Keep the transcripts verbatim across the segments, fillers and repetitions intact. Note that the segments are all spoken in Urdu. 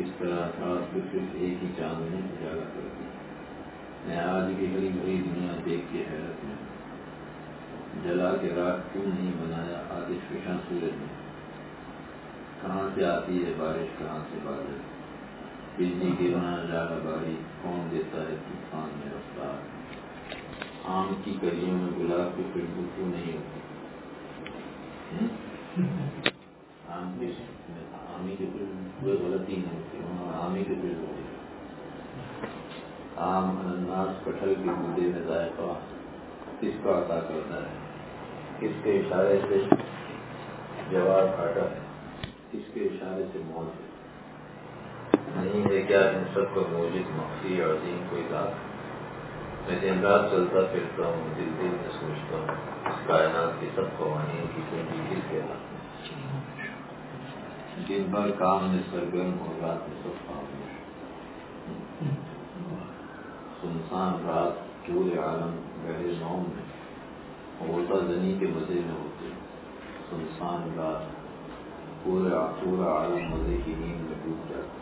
کس طرح رات کو صرف ایک ہی چاند نے اجالا کر دی. میں آج کی بڑی بڑی دنیا دیکھ کے حیرت میں جلا کے راک کیوں نہیں بنایا آتش فشاں سورج نے. کہاں سے آتی ہے بارش کہاں سے بادل, بجلی کے وہاں جالا باری کون دیتا ہے طوفان میں رفتار. آم کی کلیوں میں گلاب کی خوشبو کیوں نہیں ہوتی. آم کی آمی کی کوئی غلطی نہیں ہوتی, وہاں آمی کی خوشبو ہوتی. آم انناس کٹہل کے گودے میں ذائقہ کس کا عطا کرتا ہے, کس کے اشارے سے جواب کاٹا ہے, کس کے اشارے سے موت ہے. نہیں ہے کیا ان سب کا موجود مخفی عظیم کوئی ذات. میں دن رات چلتا پھرتا ہوں, دل دل میں سوچتا ہوں اس کائنات کی سب قوانین کی کنجی کس کے ہاتھ میں. دن بھر کام میں سرگرم اور رات میں سب خاموش. سنسان رات پورے عالم گہرے نوم میں غوطہ زنی کے مزے میں ہوتے. سنسان رات پورا پورا عالم مزے کی نیند میں ڈوب جاتا.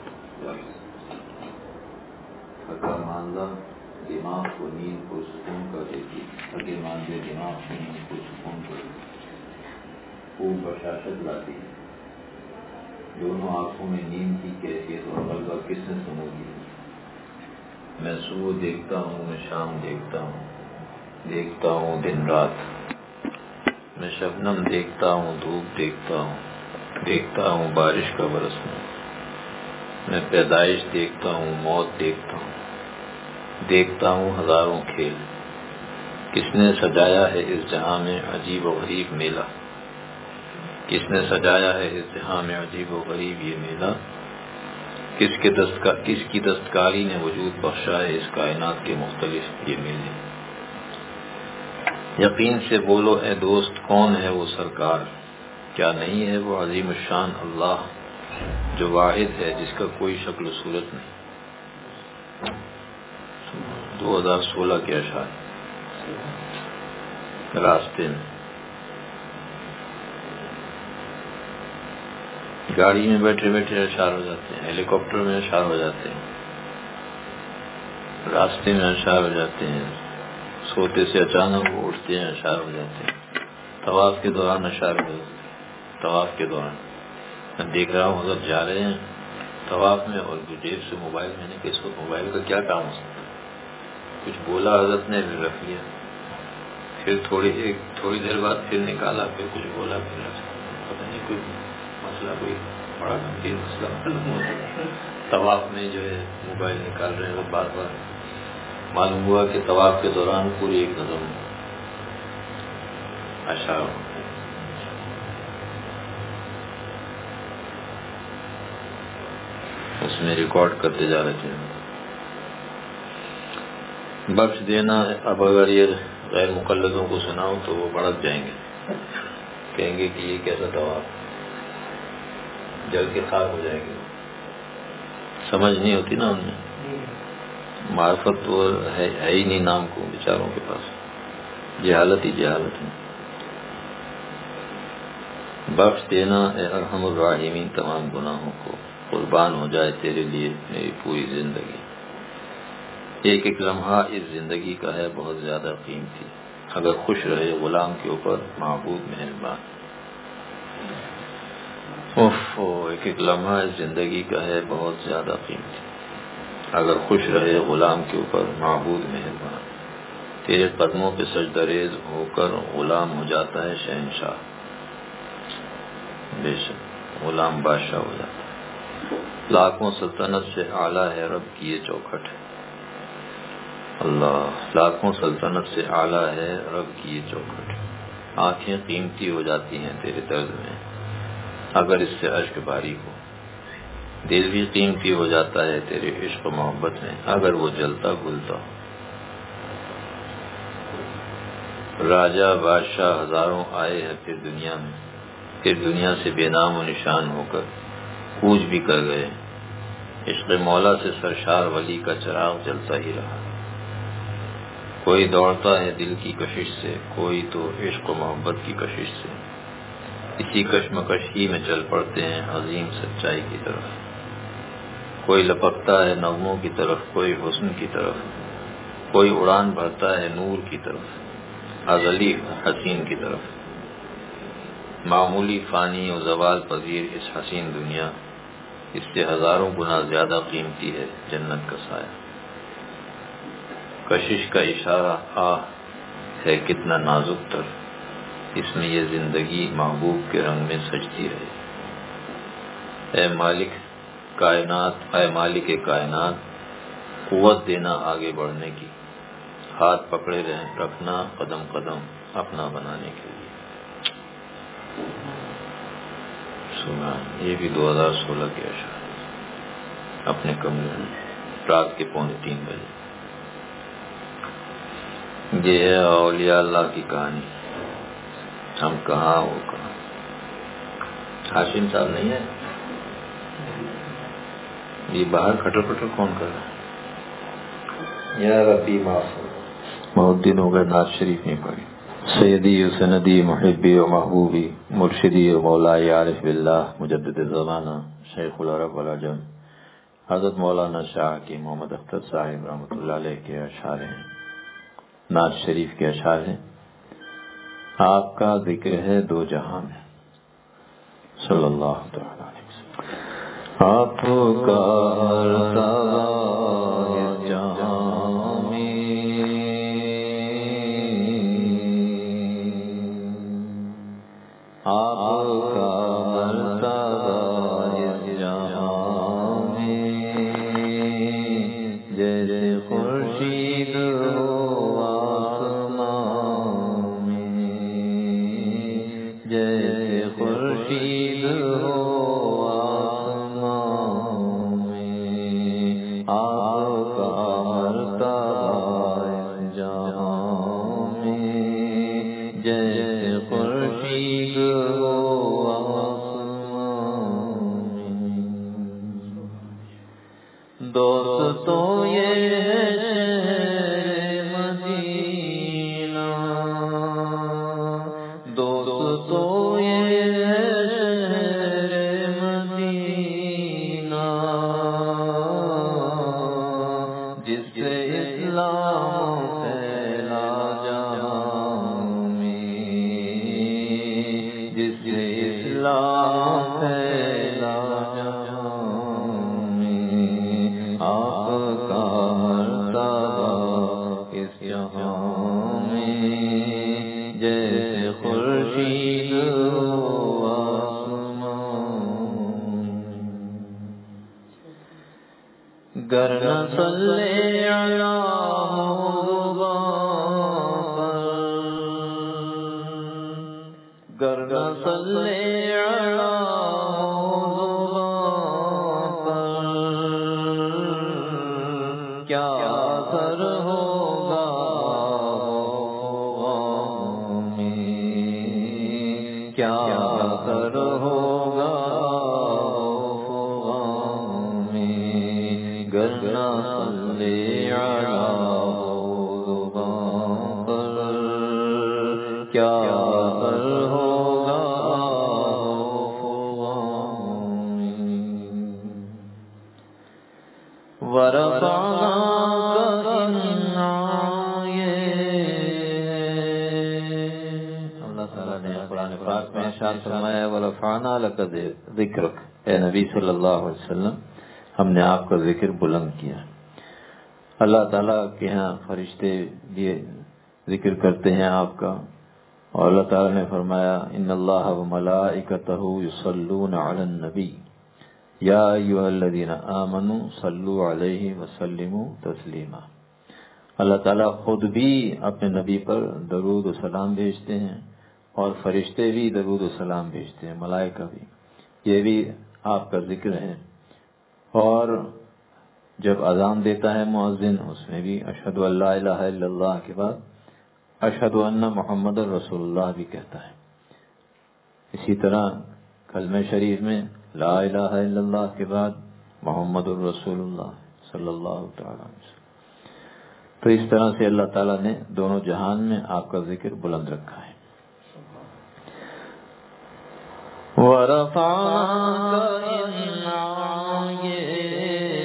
تھکا ماندہ دماغ کو نیند کو سکون کر دیتی. تھکے ماندے دماغ کو نیند کو سکون کر دیتی. خوب بشاشت لاتی ہے. دونوں آنکھوں میں نیند کی کیفیت اور غلبہ کس نے سمو دی. میں صبح دیکھتا ہوں, میں شام دیکھتا ہوں, دیکھتا ہوں دن رات. میں شبنم دیکھتا ہوں, دھوپ دیکھتا ہوں, دیکھتا ہوں بارش کا برسنا. میں پیدائش دیکھتا ہوں, موت دیکھتا ہوں, دیکھتا ہوں ہزاروں کھیل. کس نے سجایا ہے اس جہاں میں عجیب و غریب میلہ. کس نے سجایا ہے اس جہاں میں عجیب و غریب یہ میلہ. کس کے دستکار کس کی دستکاری نے وجود بخشا ہے اس کائنات کے مختلف یہ میلے. یقین سے بولو اے دوست کون ہے وہ سرکار. کیا نہیں ہے وہ عظیم الشان اللہ جو واحد ہے جس کا کوئی شکل و صورت نہیں. دو ہزار سولہ کے اشعار. راستے میں گاڑی میں بیٹھے بیٹھے اشعار ہو جاتے ہیں, ہیلی کاپٹر میں اشعار ہو جاتے ہیں, راستے میں اشعار ہو جاتے ہیں, سوتے سے اچانک وہ اٹھتے ہیں اشعار ہو جاتے ہیں, طواف کے دوران اشعار ہو جاتے ہیں. طواف کے دوران میں دیکھ رہا ہوں حضرت جا رہے ہیں طواف میں اور جیب سے موبائل, میں نے کہ اس وقت موبائل کا کیا کام ہو سکتا ہے. کچھ بولا حضرت نے رکھ لیا, پھر تھوڑی ایک تھوڑی دیر بعد پھر نکالا, پھر کچھ بولا, پھر پتہ نہیں کوئی مسئلہ کوئی بڑا گمبھیر مسئلہ طواف میں جو ہے موبائل نکال رہے ہیں بار بار. معلوم ہوا کہ طواف کے دوران پوری ایک نظم اشعار اس میں ریکارڈ کرتے جا رہے تھے. بخش دینا, اب اگر یہ غیر مقلدوں کو سناؤ تو وہ بھڑک جائیں گے, کہیں گے کہ یہ کیسا طواف, جل کے خاک ہو جائیں گے. سمجھ نہیں ہوتی نا ان میں, معرفت تو ہے ہی نہیں نام کو بیچاروں کے پاس, جہالت ہی جہالت ہے. بخش دینا اے ارحم الراحمین تمام گناہوں کو, قربان ہو جائے تیرے لیے میری پوری زندگی. ایک ایک لمحہ اس زندگی کا ہے بہت زیادہ قیمتی, اگر خوش رہے غلام کے اوپر معبود مہربان. اوف ایک ایک لمحہ اس زندگی کا ہے بہت زیادہ قیمتی, اگر خوش رہے غلام کے اوپر معبود مہربان. تیرے قدموں پہ سجدہ ریز ہو کر غلام ہو جاتا ہے شہنشاہ, بے شک غلام بادشاہ ہو جاتا ہے. لاکھوں سلطنت سے اعلیٰ ہے رب کی یہ چوکھٹ ہے. اللہ, لاکھوں سلطنت سے اعلیٰ ہے رب کی یہ چوکھٹ. آنکھیں قیمتی ہو جاتی ہیں تیرے درد میں اگر اس سے اشک باری ہو. دل بھی قیمتی ہو جاتا ہے تیرے عشق و محبت میں اگر وہ جلتا گلتا ہو. راجہ بادشاہ ہزاروں آئے ہیں پھر دنیا میں, پھر دنیا سے بے نام و نشان ہو کر کوچ بھی کر گئے. عشق مولا سے سرشار ولی کا چراغ جلتا ہی رہا. کوئی دوڑتا ہے دل کی کشش سے, کوئی تو عشق و محبت کی کشش سے. اسی کشمکش ہی میں چل پڑتے ہیں عظیم سچائی کی طرف. کوئی لپکتا ہے نغموں کی طرف، کوئی حسن کی طرف، کوئی اڑان بھرتا ہے نور کی طرف، ازلی حسین کی طرف۔ معمولی فانی و زوال پذیر اس حسین دنیا، اس سے ہزاروں گنا زیادہ قیمتی ہے جنت کا سایہ۔ کشش کا اشارہ آہ ہے کتنا نازک تر، اس میں یہ زندگی محبوب کے رنگ میں سجتی رہے۔ اے مالک کائنات، اے مالک کائنات، قوت دینا آگے بڑھنے کی، ہاتھ پکڑے رکھنا قدم قدم اپنا بنانے کے لیے۔ سنا یہ بھی دو ہزار سولہ کے اشعار اپنے کمرے میں رات کے پونے تین بجے۔ یہ ہے اولیاء اللہ کی کہانی، ہم کہاں وہ کہاں۔ ہاشم صاحب نہیں ہے یہ باہر کھٹر پٹر کون کر رہا ہے؟ یا ربی معاف ہو، بہت دن ہو گئے نعت شریف نہیں پڑھی۔ سیدی و سندی محبی و محبوبی مرشدی و مولائی عارف باللہ مجدد زمانہ شیخ العرب والعجم حضرت مولانا شاہ کی محمد اختر صاحب رحمۃ اللہ علیہ کے اشعار ہیں، نعت شریف کے اشعار ہیں۔ آپ کا ذکر ہے دو جہاں میں، صلی اللہ تعالی علیہ وسلم۔ آپ کا دوستو یہ مدینہ، دوستو یہ مدینہ، جس سے اسلام پھیلا جہاں میں، جس سے اسلام پھیلا گر نہ صلی علی گر نہ صلی علی کیا اثر ہوگا میں، کیا اثر ہوگا گر نہ صلی علی کیا اثر ہوگا ورفعنا اللہ تعالیٰ نے قرآن پاک میں ارشاد فرمایا ورفعنا لک ذکرک، اے نبی صلی اللہ علیہ وسلم ہم نے آپ کا ذکر بلند کیا۔ اللہ تعالیٰ کے ہاں فرشتے بھی ذکر کرتے ہیں آپ کا، اور اللہ تعالیٰ نے فرمایا ان اللہ وملائکتہ یصلون علی النبی یا ایھا الذین آمنوا صلوا علیہ وسلموا تسلیما۔ اللہ تعالیٰ خود بھی اپنے نبی پر درود و سلام بھیجتے ہیں، اور فرشتے بھی درود و سلام بھیجتے ہیں، ملائکہ بھی، یہ بھی آپ کا ذکر ہے۔ اور جب اذان دیتا ہے مؤذن اس میں بھی اشہد ان لا الہ الا اللہ کے بعد اشہد ان محمد رسول اللہ بھی کہتا ہے۔ اسی طرح کلمہ شریف میں لا الہ الا اللہ کے بعد محمد الرسول اللہ صلی اللہ تعالی علیہ وسلم۔ تو اس طرح سے اللہ تعالیٰ نے دونوں جہان میں آپ کا ذکر بلند رکھا ہے۔ وَرَفَعْنَا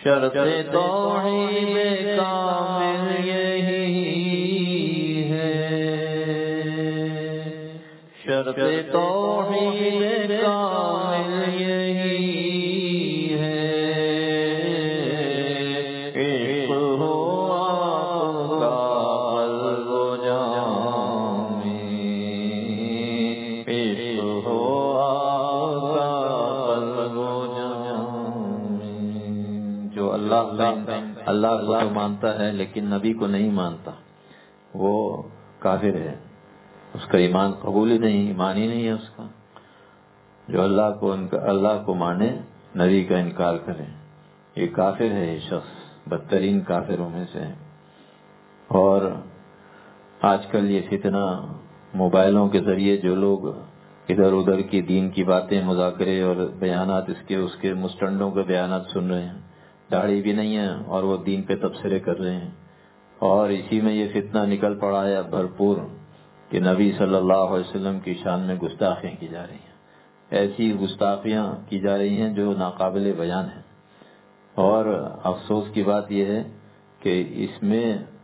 شرط توحید کامل یہی ہے، شرط توحید کامل یہی ہے، عشق ہو آپ کا قلب و جان میں، عشق ہو آپ کا قلب و جان میں۔ جو اللہ اللہ کو تو مانتا ہے لیکن نبی کو نہیں مانتا، وہ کافر ہے، اس کا ایمان قبول ہی نہیں، ایمان ہی نہیں ہے اس کا۔ جو اللہ کو اللہ کو مانے، نبی کا انکار کرے، یہ کافر ہے، یہ شخص بدترین کافروں میں سے ہے۔ اور آج کل یہ فتنہ موبائلوں کے ذریعے جو لوگ ادھر ادھر کی دین کی باتیں، مذاکرے اور بیانات اس کے اس کے مستنڈوں کے بیانات سن رہے ہیں، داڑھی بھی نہیں ہے اور وہ دین پہ تبصرے کر رہے ہیں، اور اسی میں یہ فتنہ نکل پڑا ہے بھرپور کہ نبی صلی اللہ علیہ وسلم کی شان میں گستاخیاں کی جا رہی ہیں، ایسی گستاخیاں کی جا رہی ہیں جو ناقابل بیان ہیں۔ اور افسوس کی بات یہ ہے کہ اس میں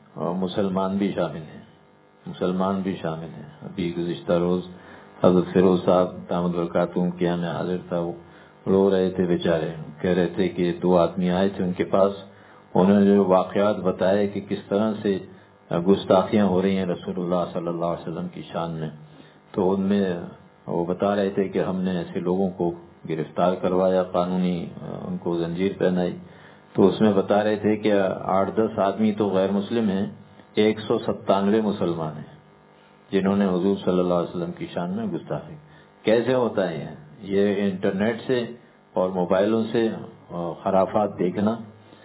مسلمان بھی شامل ہیں، مسلمان بھی شامل ہیں۔ ابھی گزشتہ روز حضرت فیروز صاحب دامت برکاتہم کے یہاں میں حاضر تھا، وہ رو رہے تھے بیچارے، کہہ رہے تھے کہ دو آدمی آئے تھے ان کے پاس، انہوں نے جو واقعات بتائے کہ کس طرح سے گستاخیاں ہو رہی ہیں رسول اللہ صلی اللہ علیہ وسلم کی شان میں، تو ان میں وہ بتا رہے تھے کہ ہم نے ایسے لوگوں کو گرفتار کروایا، قانونی ان کو زنجیر پہنائی، تو اس میں بتا رہے تھے کہ آٹھ دس آدمی تو غیر مسلم ہیں، ایک سو ستانوے مسلمان ہیں جنہوں نے حضور صلی اللہ علیہ وسلم کی شان میں گستاخی۔ کیسے ہوتا ہے یہ؟ انٹرنیٹ سے اور موبائلوں سے خرافات دیکھنا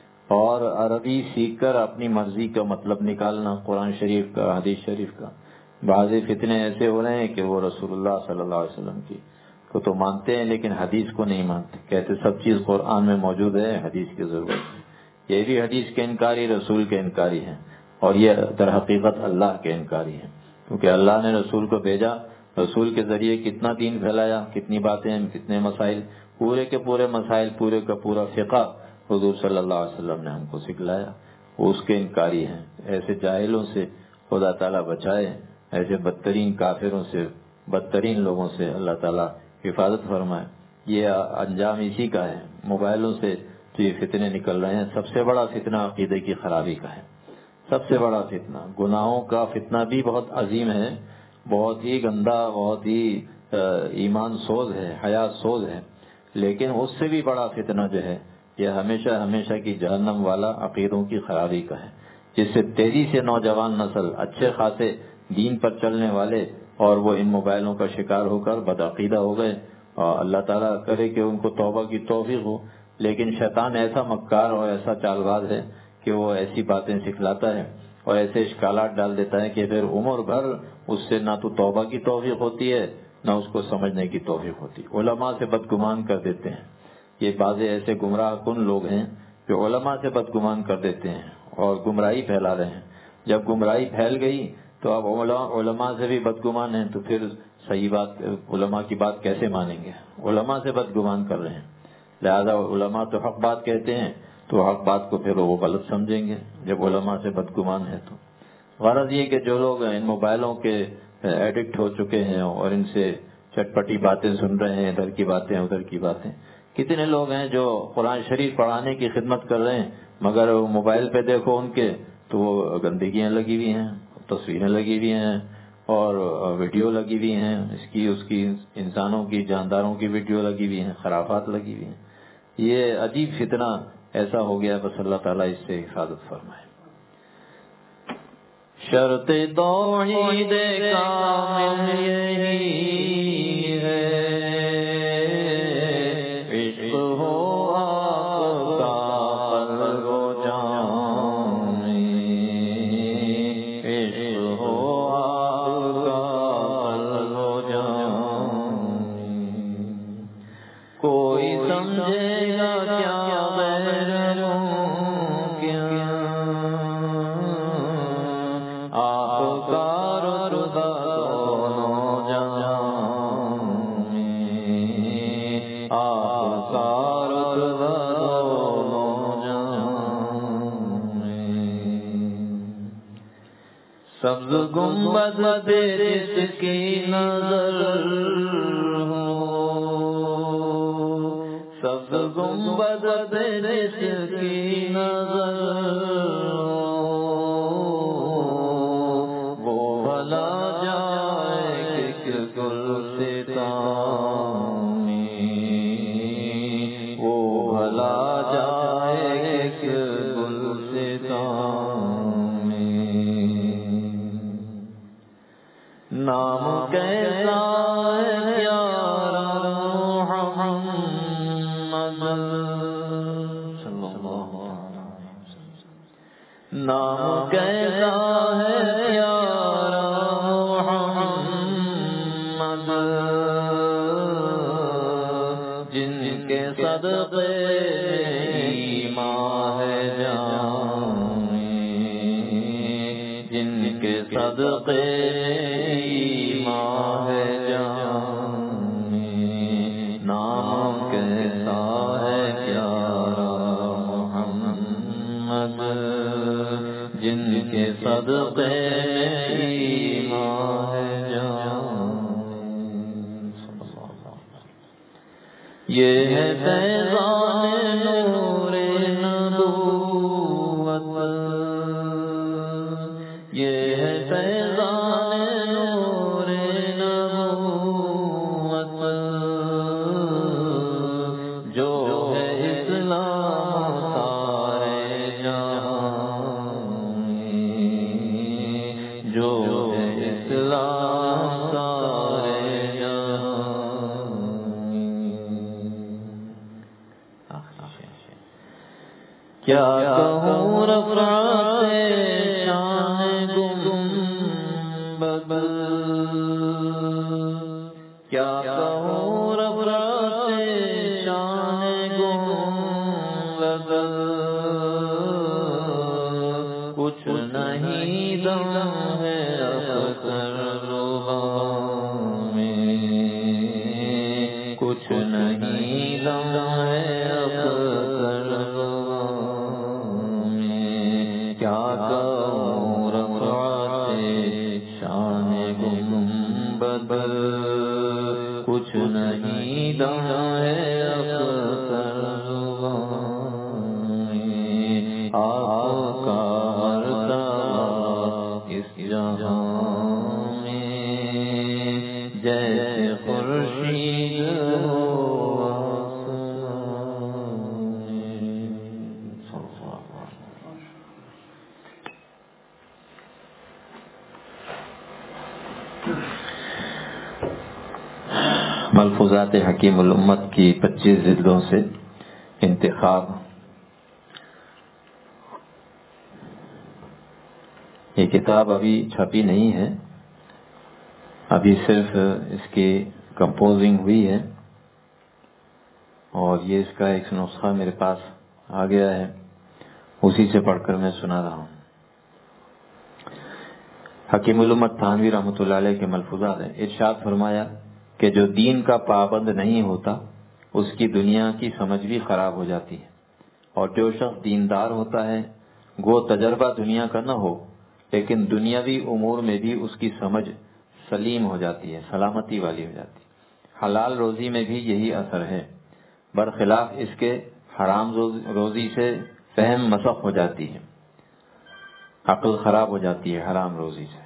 اور عربی سیکھ کر اپنی مرضی کا مطلب نکالنا، قرآن شریف کا، حدیث شریف کا۔ بعض فتنے ایسے ہو رہے ہیں کہ وہ رسول اللہ صلی اللہ علیہ وسلم کی کو تو مانتے ہیں لیکن حدیث کو نہیں مانتے، کہتے سب چیز قرآن میں موجود ہے، حدیث کی ضرورت ہے۔ یہ بھی حدیث کے انکاری، رسول کے انکاری ہیں، اور یہ در حقیقت اللہ کے انکاری ہیں، کیونکہ اللہ نے رسول کو بھیجا، رسول کے ذریعے کتنا دین پھیلایا، کتنی باتیں، کتنے مسائل، پورے کے پورے مسائل، پورے کا پورا فقہ حضور صلی اللہ علیہ وسلم نے ہم کو سکھلایا، وہ اس کے انکاری ہیں۔ ایسے جاہلوں سے خدا تعالیٰ بچائے، ایسے بدترین کافروں سے، بدترین لوگوں سے اللہ تعالیٰ حفاظت فرمائے۔ یہ انجام اسی کا ہے، موبائلوں سے جو یہ فتنے نکل رہے ہیں۔ سب سے بڑا فتنہ عقیدے کی خرابی کا ہے، سب سے بڑا فتنہ۔ گناہوں کا فتنہ بھی بہت عظیم ہے، بہت ہی گندا، بہت ہی ایمان سوز ہے، حیات سوز ہے، لیکن اس سے بھی بڑا فتنہ جو ہے یہ ہمیشہ ہمیشہ کی جہنم والا عقیدوں کی خرابی کا ہے، جس سے تیزی سے نوجوان نسل اچھے خاصے دین پر چلنے والے اور وہ ان موبائلوں کا شکار ہو کر بدعقیدہ ہو گئے، اور اللہ تعالیٰ کرے کہ ان کو توبہ کی توفیق ہو۔ لیکن شیطان ایسا مکار اور ایسا چال باز ہے کہ وہ ایسی باتیں سکھلاتا ہے اور ایسے اشکالات ڈال دیتا ہے کہ پھر عمر بھر اس سے نہ تو توبہ کی توفیق ہوتی ہے نہ اس کو سمجھنے کی توفیق ہوتی۔ علماء سے بدگمان کر دیتے ہیں، یہ بعض ایسے گمراہ کن لوگ ہیں جو علماء سے بدگمان کر دیتے ہیں اور گمراہی پھیلا رہے ہیں۔ جب گمراہی پھیل گئی تو اب علماء سے بھی بدگمان ہیں، تو پھر صحیح بات، علماء کی بات کیسے مانیں گے؟ علماء سے بدگمان کر رہے ہیں، لہذا علماء تو حق بات کہتے ہیں تو حق بات کو پھر وہ غلط سمجھیں گے جب علماء سے بدگمان ہے تو۔ غرض یہ کہ جو لوگ ان موبائلوں کے ایڈکٹ ہو چکے ہیں اور ان سے چٹپٹی باتیں سن رہے ہیں، ادھر کی باتیں ادھر کی باتیں، کتنے لوگ ہیں جو قرآن شریف پڑھانے کی خدمت کر رہے ہیں مگر موبائل پہ دیکھو ان کے تو وہ گندگیاں لگی ہوئی ہیں، تصویریں لگی ہوئی ہیں اور ویڈیو لگی ہوئی ہیں، اس کی اس کی انسانوں کی، جانداروں کی ویڈیو لگی ہوئی ہیں، خرافات لگی ہوئی ہیں۔ یہ عجیب فتنہ ایسا ہو گیا، بس اللہ تعالیٰ اس سے حفاظت فرمائے۔ شرط توحید کامل یہی ہے، عشق ہو آپ کا قلب و جان میں، عشق ہو آپ کا قلب و جان میں، کوئی سمجھے گا کیا غیر ممکن، آپ کا رتبہ دونوں جہان میں، آپ کا رتبہ دونوں جہان گنبد پہ جس کی نظر ہو، سبز گنبد پہ جس کی نظر ہو، وہ بھلا جائے کہ گلستان میں، وہ بھلا جائے کہ گلستان میں۔ نام کیسا ہے پیارا محمد صلی اللہ علیہ وسلم، نام کیسا ہے پیارا محمد، جن کے صدقے ایمان ہے جان میں، جن کے صدقے ایمان ہے جان میں۔ نام کیسا ہے پیارا محمد، جن کے صدقے ایمان ہے جان میں۔ یہ ہے فیضان نور نبوت، یہ ہے فیضان نور نبوت، جو ہے اسلام سارے جہاں میں، جو ہے اسلام سارے جہاں میں۔ کیا کہوں رفعت شان گنبد، کیا کہوں رفعت شان گنبد، کچھ نہیں دم ہے اختر ربا میں، کچھ نہیں دم ہے اختر ربا میں۔ کیا کہوں رفعت شان گنبد، کچھ نہیں دم ہے اختر ربا میں۔ آپ کا مرتبہ اس جہاں میں، جیسے خورشید ہو آسمان میں۔ ملفوظات حکیم الامت کی پچیس جلدوں سے انتخاب۔ یہ کتاب ابھی چھپی نہیں ہے، ابھی صرف اس کی کمپوزنگ ہوئی ہے، اور یہ اس کا ایک نسخہ میرے پاس آ گیا ہے، اسی سے پڑھ کر میں سنا رہا ہوں۔ حکیم الامت تھانوی رحمۃ اللہ علیہ کے ملفوظات ہیں۔ ارشاد فرمایا کہ جو دین کا پابند نہیں ہوتا اس کی دنیا کی سمجھ بھی خراب ہو جاتی ہے، اور جو شخص دیندار ہوتا ہے گو تجربہ دنیا کا نہ ہو لیکن دنیاوی امور میں بھی اس کی سمجھ سلیم ہو جاتی ہے، سلامتی والی ہو جاتی ہے۔ حلال روزی میں بھی یہی اثر ہے، برخلاف اس کے حرام روزی سے فہم مسخ ہو جاتی ہے، عقل خراب ہو جاتی ہے حرام روزی سے۔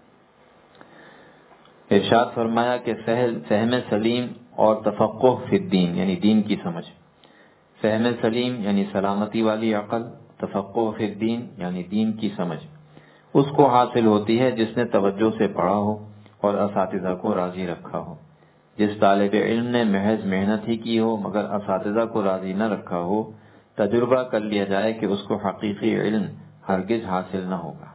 ارشاد فرمایا کہ فہم سلیم اور تفقہ فی الدین یعنی دین کی سمجھ، فہم سلیم یعنی سلامتی والی عقل، تفقہ فی الدین یعنی دین کی سمجھ اس کو حاصل ہوتی ہے جس نے توجہ سے پڑھا ہو اور اساتذہ کو راضی رکھا ہو۔ جس طالب علم نے محض محنت ہی کی ہو مگر اساتذہ کو راضی نہ رکھا ہو، تجربہ کر لیا جائے کہ اس کو حقیقی علم ہرگز حاصل نہ ہوگا۔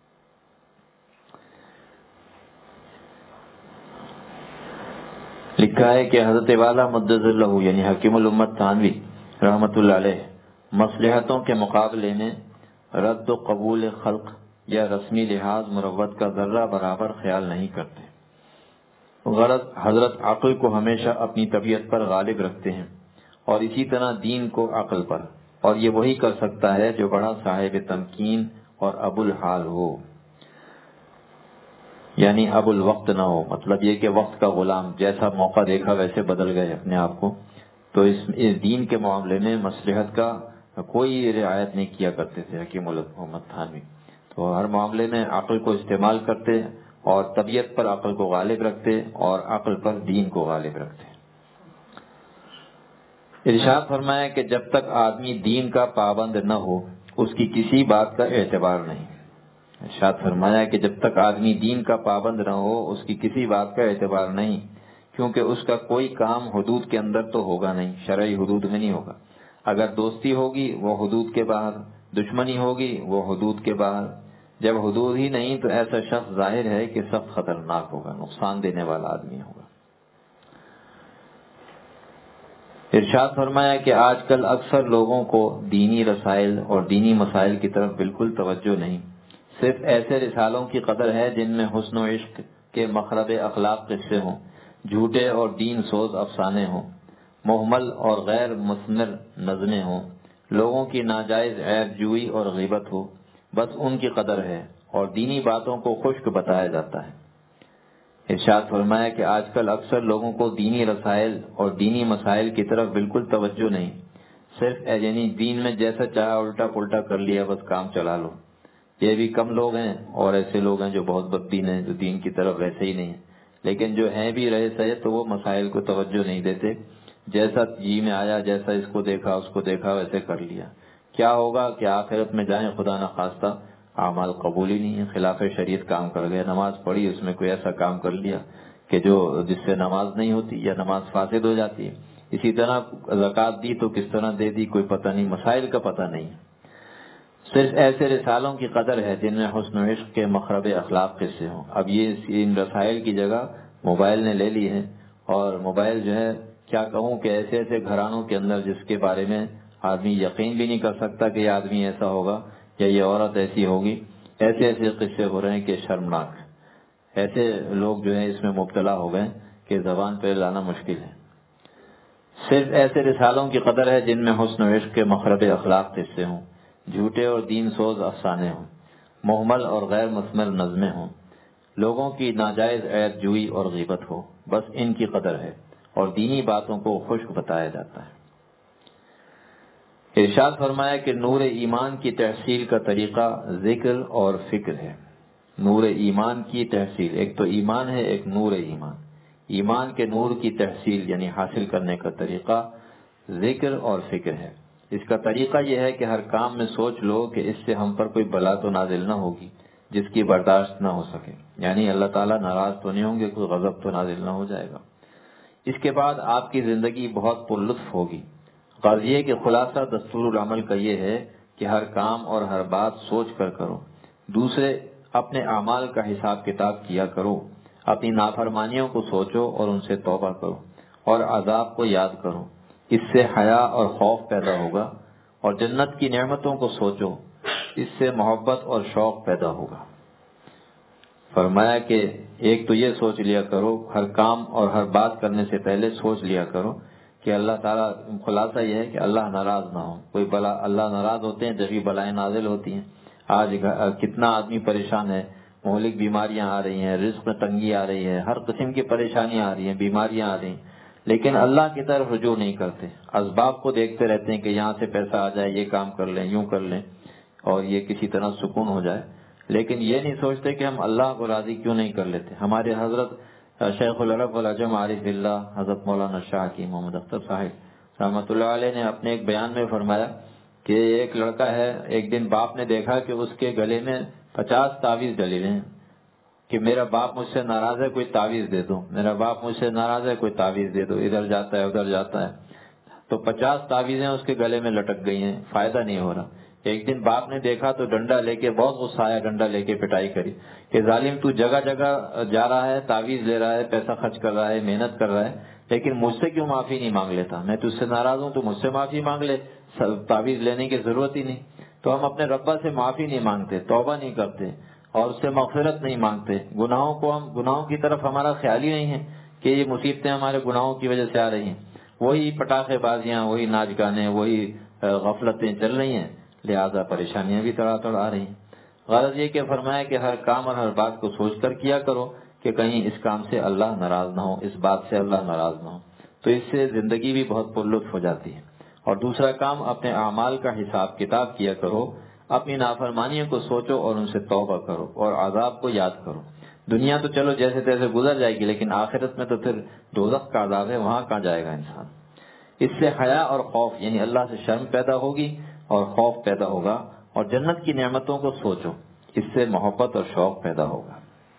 لکھا ہے کہ حضرت والا مدظ اللہ یعنی حکیم الامت تھانوی رحمۃ اللہ علیہ مصلحتوں کے مقابلے میں رد و قبول خلق یا رسمی لحاظ مروت کا ذرہ برابر خیال نہیں کرتے۔ غرض حضرت عقل کو ہمیشہ اپنی طبیعت پر غالب رکھتے ہیں اور اسی طرح دین کو عقل پر، اور یہ وہی کر سکتا ہے جو بڑا صاحب تمکین اور ابو الحال ہو۔ یعنی اب الوقت نہ ہو، مطلب یہ کہ وقت کا غلام، جیسا موقع دیکھا ویسے بدل گئے اپنے آپ کو. تو اس دین کے معاملے میں مصلحت کا کوئی رعایت نہیں کیا کرتے تھے حکیم محمد تھانوی. تو ہر معاملے میں عقل کو استعمال کرتے اور طبیعت پر عقل کو غالب رکھتے اور عقل پر دین کو غالب رکھتے. ارشاد فرمایا کہ جب تک آدمی دین کا پابند نہ ہو اس کی کسی بات کا اعتبار نہیں. ارشاد فرمایا کہ جب تک آدمی دین کا پابند نہ ہو اس کی کسی بات کا اعتبار نہیں، کیونکہ اس کا کوئی کام حدود کے اندر تو ہوگا نہیں، شرعی حدود میں نہیں ہوگا. اگر دوستی ہوگی وہ حدود کے باہر، دشمنی ہوگی وہ حدود کے باہر. جب حدود ہی نہیں تو ایسا شخص ظاہر ہے کہ سخت خطرناک ہوگا، نقصان دینے والا آدمی ہوگا. ارشاد فرمایا کہ آج کل اکثر لوگوں کو دینی رسائل اور دینی مسائل کی طرف بالکل توجہ نہیں. صرف ایسے رسالوں کی قدر ہے جن میں حسن و عشق کے مخرب اخلاق قصے ہوں، جھوٹے اور دین سوز افسانے ہوں، محمل اور غیر مثمر نظمیں ہوں، لوگوں کی ناجائز عیب جوئی اور غیبت ہو، بس ان کی قدر ہے اور دینی باتوں کو خشک بتایا جاتا ہے. ارشاد فرمایا کہ آج کل اکثر لوگوں کو دینی رسائل اور دینی مسائل کی طرف بالکل توجہ نہیں. صرف یعنی دین میں جیسا چاہا الٹا پلٹا کر لیا، بس کام چلا لو. یہ بھی کم لوگ ہیں اور ایسے لوگ ہیں جو بہت بددین ہیں، جو دین کی طرف ویسے ہی نہیں ہیں. لیکن جو ہیں بھی رہے سہے تو وہ مسائل کو توجہ نہیں دیتے، جیسا جی میں آیا، جیسا اس کو دیکھا اس کو دیکھا ویسے کر لیا. کیا ہوگا کہ آخرت میں جائیں خدا نہ خواستہ اعمال قبول ہی نہیں ہے، خلاف شریعت کام کر گئے. نماز پڑھی، اس میں کوئی ایسا کام کر لیا کہ جو جس سے نماز نہیں ہوتی یا نماز فاسد ہو جاتی ہے. اسی طرح زکوٰۃ دی تو کس طرح دے دی کوئی پتہ نہیں، مسائل کا پتہ نہیں. صرف ایسے رسالوں کی قدر ہے جن میں حسن و عشق کے مخرب اخلاق قصے ہوں. اب یہ ان رسائل کی جگہ موبائل نے لے لی ہے، اور موبائل جو ہے کیا کہوں کہ ایسے ایسے گھرانوں کے اندر جس کے بارے میں آدمی یقین بھی نہیں کر سکتا کہ یہ آدمی ایسا ہوگا یا یہ عورت ایسی ہوگی. ایسے ایسے قصے ہو رہے ہیں کہ شرمناک. ایسے لوگ جو ہیں اس میں مبتلا ہو گئے کہ زبان پہ لانا مشکل ہے. صرف ایسے رسالوں کی قدر ہے جن میں حسن و عشق کے مخرب اخلاق قصے ہوں، جھوٹے اور دین سوز افسانے ہوں، محمل اور غیر مثمر نظمیں ہوں، لوگوں کی ناجائز عیب جوئی اور غیبت ہو، بس ان کی قدر ہے اور دینی باتوں کو خشک بتایا جاتا ہے. ارشاد فرمایا کہ نور ایمان کی تحصیل کا طریقہ ذکر اور فکر ہے. نور ایمان کی تحصیل، ایک تو ایمان ہے، ایک نور ایمان. ایمان کے نور کی تحصیل یعنی حاصل کرنے کا طریقہ ذکر اور فکر ہے. اس کا طریقہ یہ ہے کہ ہر کام میں سوچ لو کہ اس سے ہم پر کوئی بلا تو نازل نہ ہوگی جس کی برداشت نہ ہو سکے، یعنی اللہ تعالیٰ ناراض تو نہیں ہوں گے، کوئی غضب تو نازل نہ ہو جائے گا. اس کے بعد آپ کی زندگی بہت پرلطف ہوگی. قاضیے کے خلاصہ دستور العمل کا یہ ہے کہ ہر کام اور ہر بات سوچ کر کرو. دوسرے اپنے اعمال کا حساب کتاب کیا کرو. اپنی نافرمانیوں کو سوچو اور ان سے توبہ کرو اور عذاب کو یاد کرو. اس سے حیا اور خوف پیدا ہوگا. اور جنت کی نعمتوں کو سوچو، اس سے محبت اور شوق پیدا ہوگا. فرمایا کہ ایک تو یہ سوچ لیا کرو، ہر کام اور ہر بات کرنے سے پہلے سوچ لیا کرو کہ اللہ تعالیٰ، خلاصہ یہ ہے کہ اللہ ناراض نہ ہو. کوئی بلا اللہ ناراض ہوتے ہیں جبھی بلائیں نازل ہوتی ہیں. آج کتنا آدمی پریشان ہے، مہلک بیماریاں آ رہی ہیں، رزق میں تنگی آ رہی ہے، ہر قسم کی پریشانیاں آ رہی ہیں، بیماریاں آ رہی ہیں، لیکن اللہ کی طرف رجوع نہیں کرتے. اسباب کو دیکھتے رہتے ہیں کہ یہاں سے پیسہ آ جائے، یہ کام کر لیں، یوں کر لیں اور یہ کسی طرح سکون ہو جائے. لیکن یہ نہیں سوچتے کہ ہم اللہ کو راضی کیوں نہیں کر لیتے. ہمارے حضرت شیخ العرب والعجم عارف اللہ حضرت مولانا شاہ کی محمد اختر صاحب رحمۃ اللہ علیہ نے اپنے ایک بیان میں فرمایا کہ ایک لڑکا ہے، ایک دن باپ نے دیکھا کہ اس کے گلے میں پچاس تعویذ ڈلے ہوئے ہیں کہ میرا باپ مجھ سے ناراض ہے، کوئی تعویذ دے دو، میرا باپ مجھ سے ناراض ہے، کوئی تعویذ دے دو. ادھر جاتا ہے ادھر جاتا ہے تو پچاس تعویذیں اس کے گلے میں لٹک گئی ہیں، فائدہ نہیں ہو رہا. ایک دن باپ نے دیکھا تو ڈنڈا لے کے، بہت غصہ آیا، ڈنڈا لے کے پٹائی کری کہ ظالم تو جگہ جگہ جا رہا ہے، تعویذ لے رہا ہے، پیسہ خرچ کر رہا ہے، محنت کر رہا ہے، لیکن مجھ سے کیوں معافی نہیں مانگ لیتا؟ میں تجھ سے ناراض ہوں تو مجھ سے معافی مانگ لے، تعویذ لینے کی ضرورت ہی نہیں. تو ہم اپنے ربا سے معافی نہیں مانگتے، توبہ نہیں کرتے اور اس سے مغفرت نہیں مانگتے. گناہوں کو ہم گناہوں کی طرف ہمارا خیال ہی نہیں ہے کہ یہ مصیبتیں ہمارے گناہوں کی وجہ سے آ رہی ہیں. وہی پٹاخے بازیاں، وہی ناچ گانے، وہی غفلتیں چل رہی ہیں، لہذا پریشانیاں بھی تڑا تڑ آ رہی ہیں. غرض یہ کہ فرمایا کہ ہر کام اور ہر بات کو سوچ کر کیا کرو کہ کہیں اس کام سے اللہ ناراض نہ ہو، اس بات سے اللہ ناراض نہ ہو، تو اس سے زندگی بھی بہت پرلطف ہو جاتی ہے۔ اور دوسرا کام، اپنے اعمال کا حساب کتاب کیا کرو، اپنی نافرمانیوں کو سوچو اور ان سے توبہ کرو اور عذاب کو یاد کرو۔ دنیا تو چلو جیسے تیسے گزر جائے گی، لیکن آخرت میں تو پھر دوزخ کا عذاب ہے، وہاں کہاں جائے گا انسان۔ اس سے حیا اور خوف یعنی اللہ سے شرم پیدا ہوگی اور خوف پیدا ہوگا، اور جنت کی نعمتوں کو سوچو، اس سے محبت اور شوق پیدا ہوگا۔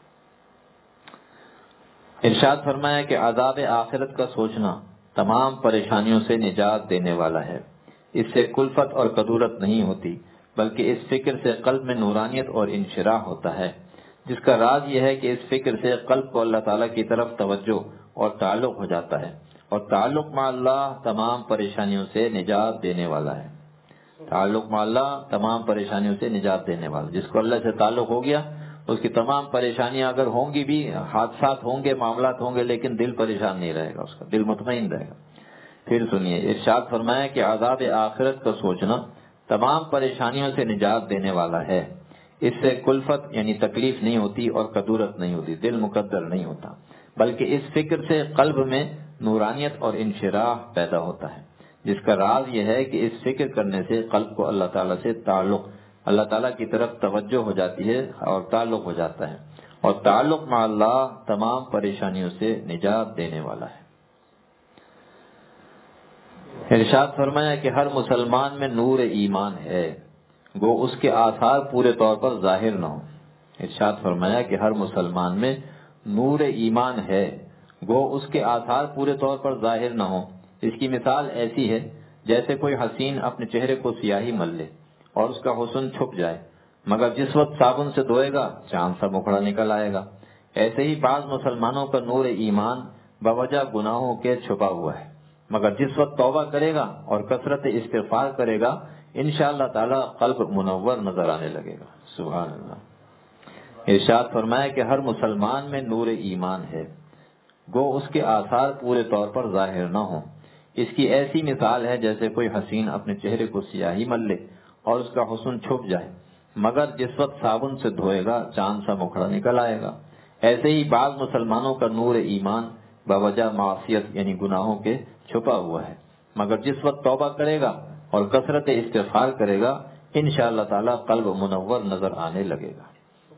ارشاد فرمایا کہ عذاب آخرت کا سوچنا تمام پریشانیوں سے نجات دینے والا ہے۔ اس سے کلفت اور کدورت نہیں ہوتی، بلکہ اس فکر سے قلب میں نورانیت اور انشراح ہوتا ہے، جس کا راز یہ ہے کہ اس فکر سے قلب کو اللہ تعالیٰ کی طرف توجہ اور تعلق ہو جاتا ہے، اور تعلق مع اللہ تمام پریشانیوں سے نجات دینے والا ہے۔ تعلق مع اللہ تمام پریشانیوں سے نجات دینے والا، جس کو اللہ سے تعلق ہو گیا اس کی تمام پریشانیاں اگر ہوں گی بھی، حادثات ہوں گے، معاملات ہوں گے، لیکن دل پریشان نہیں رہے گا، اس کا دل مطمئن رہے گا۔ پھر سنیے، ارشاد فرمایا کہ عذاب آخرت کا سوچنا تمام پریشانیوں سے نجات دینے والا ہے۔ اس سے کلفت یعنی تکلیف نہیں ہوتی اور کدورت نہیں ہوتی، دل مقدر نہیں ہوتا، بلکہ اس فکر سے قلب میں نورانیت اور انشراح پیدا ہوتا ہے، جس کا راز یہ ہے کہ اس فکر کرنے سے قلب کو اللہ تعالیٰ سے تعلق، اللہ تعالیٰ کی طرف توجہ ہو جاتی ہے اور تعلق ہو جاتا ہے، اور تعلق مع اللہ تمام پریشانیوں سے نجات دینے والا ہے۔ ارشاد فرمایا کہ ہر مسلمان میں نور ایمان ہے، گو اس کے آثار پورے طور پر ظاہر نہ ہو۔ ارشاد فرمایا کہ ہر مسلمان میں نور ایمان ہے، گو اس کے آثار پورے طور پر ظاہر نہ ہو۔ اس کی مثال ایسی ہے جیسے کوئی حسین اپنے چہرے کو سیاہی مل لے اور اس کا حسن چھپ جائے، مگر جس وقت صابن سے دھوئے گا چاند سا مکھڑا نکل آئے گا۔ ایسے ہی بعض مسلمانوں کا نور ایمان بوجہ گناہوں کے چھپا ہوا ہے، مگر جس وقت توبہ کرے گا اور کثرت استغفار کرے گا، انشاءاللہ تعالی قلب منور نظر آنے لگے گا۔ سبحان اللہ۔ ارشاد فرمایا کہ ہر مسلمان میں نور ایمان ہے، گو اس کے آثار پورے طور پر ظاہر نہ ہوں۔ اس کی ایسی مثال ہے جیسے کوئی حسین اپنے چہرے کو سیاہی مل لے اور اس کا حسن چھپ جائے، مگر جس وقت صابن سے دھوئے گا چاند سا مکھڑا نکل آئے گا۔ ایسے ہی بعض مسلمانوں کا نور ایمان بوجہ معصیت یعنی گناہوں کے چھپا ہوا ہے، مگر جس وقت توبہ کرے گا اور کثرت استغفار کرے گا، انشاءاللہ تعالی قلب منور نظر آنے لگے گا۔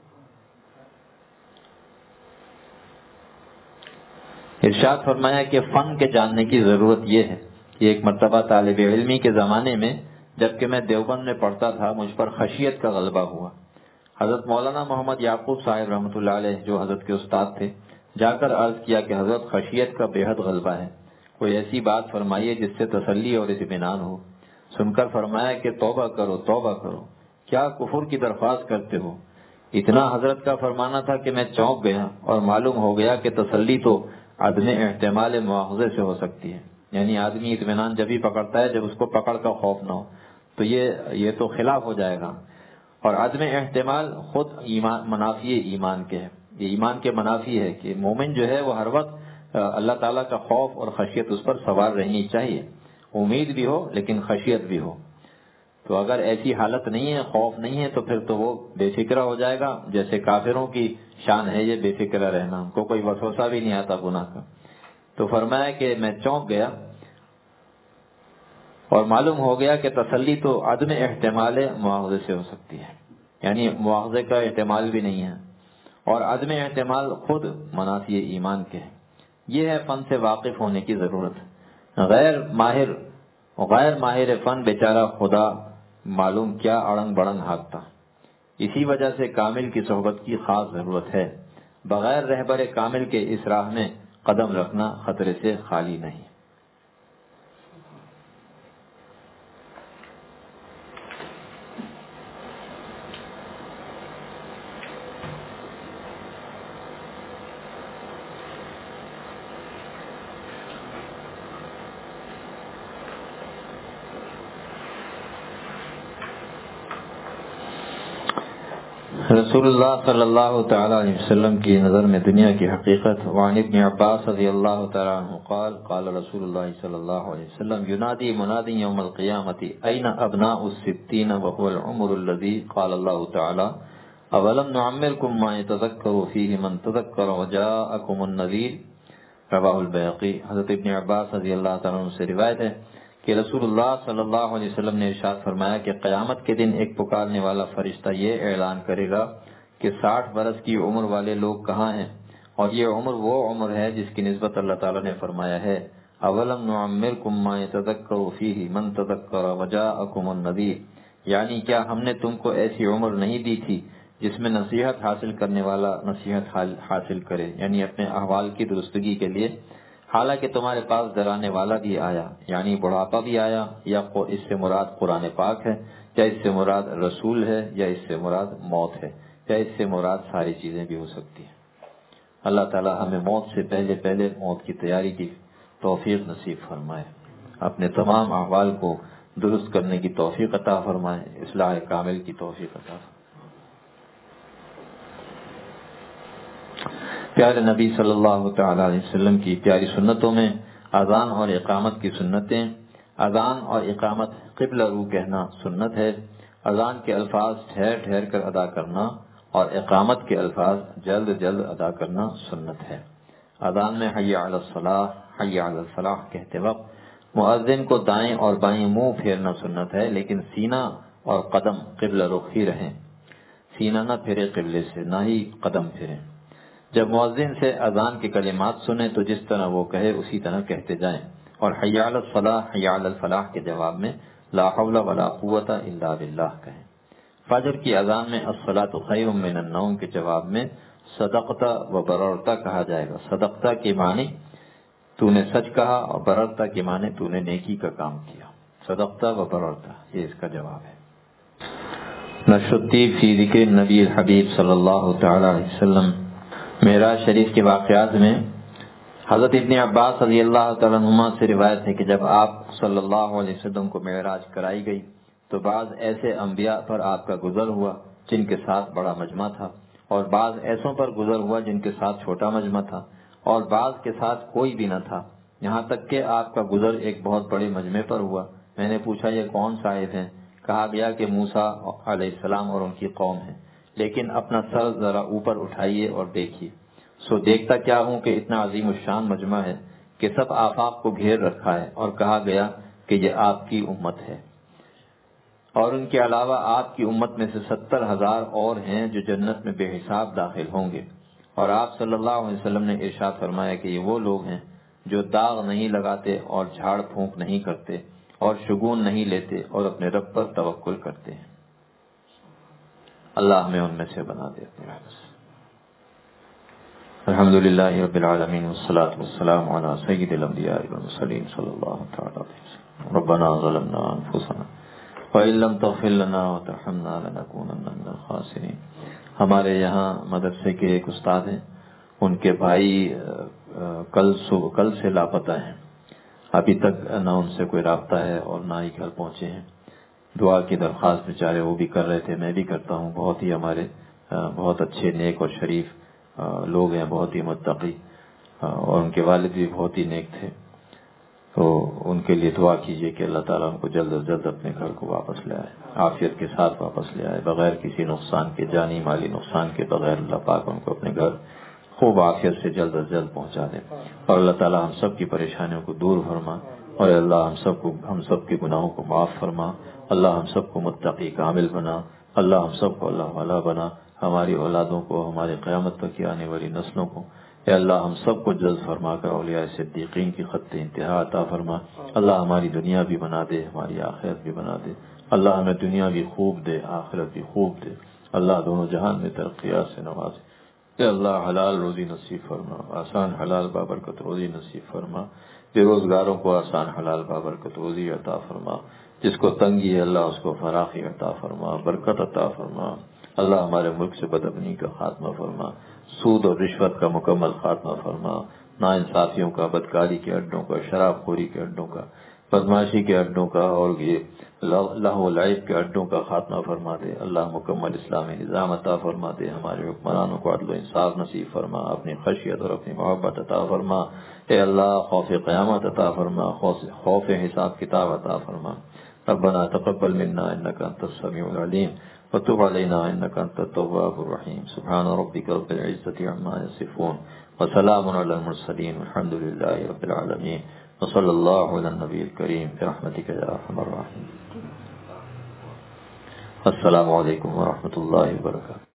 ارشاد فرمایا کہ فن کے جاننے کی ضرورت یہ ہے کہ ایک مرتبہ طالب علمی کے زمانے میں جبکہ میں دیوبند میں پڑھتا تھا، مجھ پر خشیت کا غلبہ ہوا۔ حضرت مولانا محمد یعقوب صاحب رحمۃ اللہ علیہ جو حضرت کے استاد تھے، جا کر عرض کیا کہ حضرت خشیت کا بے حد غلبہ ہے، کوئی ایسی بات فرمائیے جس سے تسلی اور اطمینان ہو۔ سن کر فرمایا کہ توبہ کرو توبہ کرو، کیا کفر کی درخواست کرتے ہو؟ اتنا حضرت کا فرمانا تھا کہ میں چونک گیا اور معلوم ہو گیا کہ تسلی تو عدم احتمال مواخذے سے ہو سکتی ہے، یعنی آدمی اطمینان جب ہی پکڑتا ہے جب اس کو پکڑ کا خوف نہ ہو، تو یہ یہ تو خلاف ہو جائے گا۔ اور عدم احتمال خود ایمان منافی ایمان کے ہے، یہ ایمان کے منافی ہے کہ مومن جو ہے وہ ہر وقت اللہ تعالیٰ کا خوف اور خشیت اس پر سوار رہنی چاہیے، امید بھی ہو لیکن خشیت بھی ہو۔ تو اگر ایسی حالت نہیں ہے، خوف نہیں ہے، تو پھر تو وہ بے فکرہ ہو جائے گا، جیسے کافروں کی شان ہے یہ بے فکرہ رہنا، ان کو کوئی وسوسہ بھی نہیں آتا گناہ کا۔ تو فرمایا کہ میں چونک گیا اور معلوم ہو گیا کہ تسلی تو عدم احتمال مواخذے سے ہو سکتی ہے، یعنی مواخذے کا احتمال بھی نہیں ہے، اور عدم احتمال خود منافی ایمان کے ہے۔ یہ ہے فن سے واقف ہونے کی ضرورت۔ غیر ماہر غیر ماہر فن بیچارہ خدا معلوم کیا اڑنگ بڑنگ ہانکتا، اسی وجہ سے کامل کی صحبت کی خاص ضرورت ہے۔ بغیر رہبر کامل کے اس راہ میں قدم رکھنا خطرے سے خالی نہیں۔ رسول اللہ صلی اللہ تعالی علیہ وسلم کی نظر میں دنیا کی حقیقت۔ وعن ابن عباس رضی اللہ تعالی عنہ قال قال رسول اللہ صلی اللہ علیہ وسلم ینادی منادی یوم القیامت این ابناء الستین وهو العمر الذي قال اللہ تعالی اولم نعمرکم ما یتذکر فیہ من تذکر وجاءکم النذیر، رواہ البیہقی۔ حضرت ابن عباس رضی اللہ تعالیٰ عنہ سے روایت ہے کہ رسول اللہ صلی اللہ علیہ وسلم نے ارشاد فرمایا کہ قیامت کے دن ایک پکارنے والا فرشتہ یہ اعلان کرے گا کہ ساٹھ برس کی عمر والے لوگ کہاں ہیں، اور یہ عمر وہ عمر ہے جس کی نسبت اللہ تعالیٰ نے فرمایا ہے اولم نعمرکم ما یتذکر فیہ من تذکر وجاءکم النذیر، یعنی کیا ہم نے تم کو ایسی عمر نہیں دی تھی جس میں نصیحت حاصل کرنے والا نصیحت حاصل کرے، یعنی اپنے احوال کی درستگی کے لیے، حالانکہ تمہارے پاس ڈرانے والا بھی آیا، یعنی بڑھاپا بھی آیا، یا اس سے مراد قرآن پاک ہے، یا اس سے مراد رسول ہے، یا اس سے مراد موت ہے، یا اس سے مراد ساری چیزیں بھی ہو سکتی ہیں۔ اللہ تعالی ہمیں موت سے پہلے پہلے موت کی تیاری کی توفیق نصیب فرمائے، اپنے تمام احوال کو درست کرنے کی توفیق عطا فرمائے، اصلاح کامل کی توفیق عطا فرمائے۔ پیارے نبی صلی اللہ تعالی علیہ وسلم کی پیاری سنتوں میں اذان اور اقامت کی سنتیں، اذان اور اقامت قبلہ رو کہنا سنت ہے، اذان کے الفاظ ٹھہر ٹھہر کر ادا کرنا اور اقامت کے الفاظ جلد جلد ادا کرنا سنت ہے۔ اذان میں حی علی الصلاح، حی علی الفلاح کہتے وقت مؤذن کو دائیں اور بائیں منہ پھیرنا سنت ہے، لیکن سینہ اور قدم قبلہ رخ ہی رہیں، سینہ نہ پھرے قبلے سے، نہ ہی قدم پھریں۔ جب مؤذن سے اذان کے کلمات سنیں تو جس طرح وہ کہے اسی طرح کہتے جائیں، اور حی علی الصلاح، حی علی الفلاح کے جواب میں لا حول ولا قوت الا باللہ کہیں۔ فجر کی اذان میں الصلاۃ خیر من النوم کے جواب میں صدقت و بررت کہا جائے گا۔ صدقت کے معنی تو نے سچ کہا، اور بررت کے معنی تو نے نیکی کا کام کیا۔ صدقت و بررت، یہ اس کا جواب ہے۔ نشر الطیب فی ذکر نبی الحبیب صلی اللہ تعالی علیہ وسلم۔ معراج شریف کے واقعات میں حضرت ابن عباس رضی اللہ تعالیٰ عنہما سے روایت ہے کہ جب آپ صلی اللہ علیہ وسلم کو معراج کرائی گئی تو بعض ایسے انبیاء پر آپ کا گزر ہوا جن کے ساتھ بڑا مجمع تھا، اور بعض ایسوں پر گزر ہوا جن کے ساتھ چھوٹا مجمع تھا، اور بعض کے ساتھ کوئی بھی نہ تھا، یہاں تک کہ آپ کا گزر ایک بہت بڑے مجمع پر ہوا۔ میں نے پوچھا یہ کون صاحب ہیں؟ کہا گیا کہ موسیٰ علیہ السلام اور ان کی قوم ہیں، لیکن اپنا سر ذرا اوپر اٹھائیے اور دیکھیے۔ سو دیکھتا کیا ہوں کہ اتنا عظیم الشان مجمع ہے کہ سب آفاق کو گھیر رکھا ہے، اور کہا گیا کہ یہ آپ کی امت ہے، اور ان کے علاوہ آپ کی امت میں سے ستر ہزار اور ہیں جو جنت میں بے حساب داخل ہوں گے۔ اور آپ صلی اللہ علیہ وسلم نے ارشاد فرمایا کہ یہ وہ لوگ ہیں جو داغ نہیں لگاتے اور جھاڑ پھونک نہیں کرتے اور شگون نہیں لیتے اور اپنے رب پر توکل کرتے ہیں۔ اللہ ہمیں ان میں سے بنا دے اپنی رحمت سے۔ الحمدللہ رب العالمین والصلاة والسلام علی سید الانبیاء والمرسلین صلی اللہ تعالی علیہ وسلم۔ ربنا ظلمنا انفسنا وَإِن لَّمْ تَغْفِرْ لَنَا وَتَرْحَمْنَا لَنَكُونَنَّ مِنَ الْخَاسِرِينَ۔ ہمارے یہاں مدرسے کے ایک استاد ہیں، ان کے بھائی کل کل سے لاپتہ ہیں، ابھی تک نہ ان سے کوئی رابطہ ہے اور نہ ہی گھر پہنچے ہیں۔ دعا کی درخواست بیچارے وہ بھی کر رہے تھے، میں بھی کرتا ہوں۔ بہت ہی ہمارے بہت اچھے نیک اور شریف لوگ ہیں، بہت ہی متقی، اور ان کے والد بھی بہت ہی نیک تھے، تو ان کے لیے دعا کیجیے کہ اللہ تعالیٰ ان کو جلد از جلد اپنے گھر کو واپس لے آئے، عافیت کے ساتھ واپس لے آئے، بغیر کسی نقصان کے، جانی مالی نقصان کے بغیر اللہ پاک ان کو اپنے گھر خوب عافیت سے جلد از جلد پہنچا دے، اور اللہ تعالیٰ ہم سب کی پریشانیوں کو دور فرما، اور اللہ ہم سب کو ہم سب کے گناہوں کو معاف فرما، اللہ ہم سب کو متقی کامل بنا، اللہ ہم سب کو اللہ والا بنا، ہماری اولادوں کو، ہماری قیامت تک کی آنے والی نسلوں کو اے اللہ ہم سب کو جلد فرما کر اولیاء صدیقین کی خط انتہا عطا فرما۔ اللہ ہماری دنیا بھی بنا دے، ہماری آخرت بھی بنا دے، اللہ ہمیں دنیا بھی خوب دے، آخرت بھی خوب دے، اللہ دونوں جہان میں ترقیات سے نوازے۔ اے اللہ حلال روزی نصیب فرما، آسان حلال بابرکت روزی نصیب فرما، بے روزگاروں کو آسان حلال بابرکت روزی عطا فرما، جس کو تنگی ہے اللہ اس کو فراخی عطا فرما، برکت عطا فرما۔ اللہ ہمارے ملک سے بدامنی کا خاتمہ فرما، سود اور رشوت کا مکمل خاتمہ فرما، ناانصافیوں کا، بدکاری کے اڈوں کا، شراب خوری کے اڈوں کا، بدماشی کے اڈوں کا، اور یہ لہو و لعب کے اڈوں کا خاتمہ فرما دے۔ اللہ مکمل اسلامی نظام عطا فرما دے، ہمارے حکمرانوں کو عدل و انصاف نصیب فرما، اپنی خشیت اور اپنی محبت عطا فرما۔ اے اللہ خوف قیامت عطا فرما، خوف حساب کتاب عطا فرما۔ ربنا تقبل منا انك انت السميع العليم وتب علينا إنك أنت التواب الرحيم سبحان ربك رب العزة عما يصفون وسلام على المرسلين والحمد لله رب العالمين وصلى الله على النبي الكريم برحمتك يا أرحم الراحمين. السلام علیکم ورحمۃ اللہ وبرکاتہ.